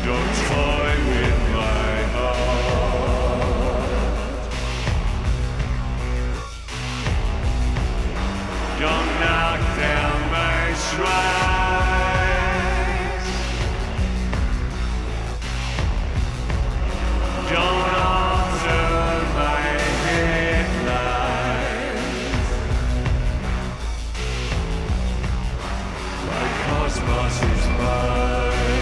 Don't toy with my heart. Don't knock down my shrines. Don't alter my headlines. My cosmos is mine.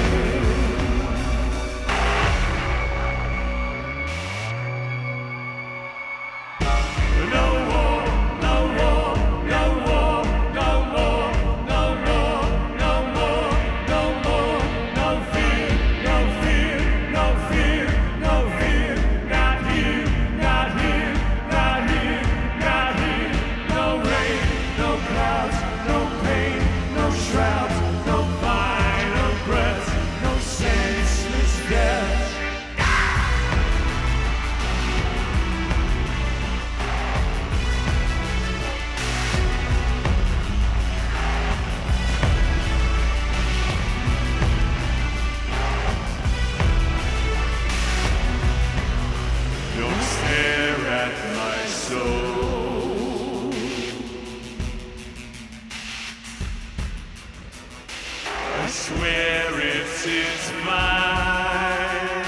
I swear it's mine.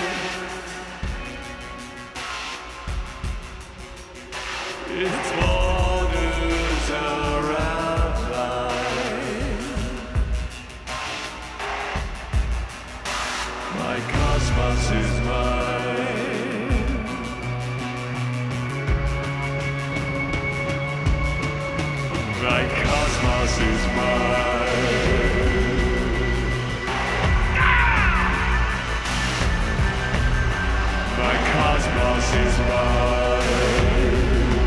Its borders are outlined. My cosmos is mine. My cosmos is mine. My cosmos is mine.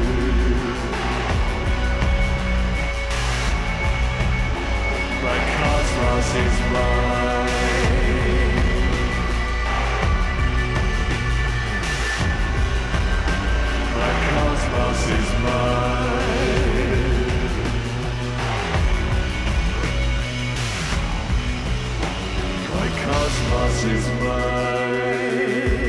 My cosmos is mine. My cosmos is mine. My cosmos is mine.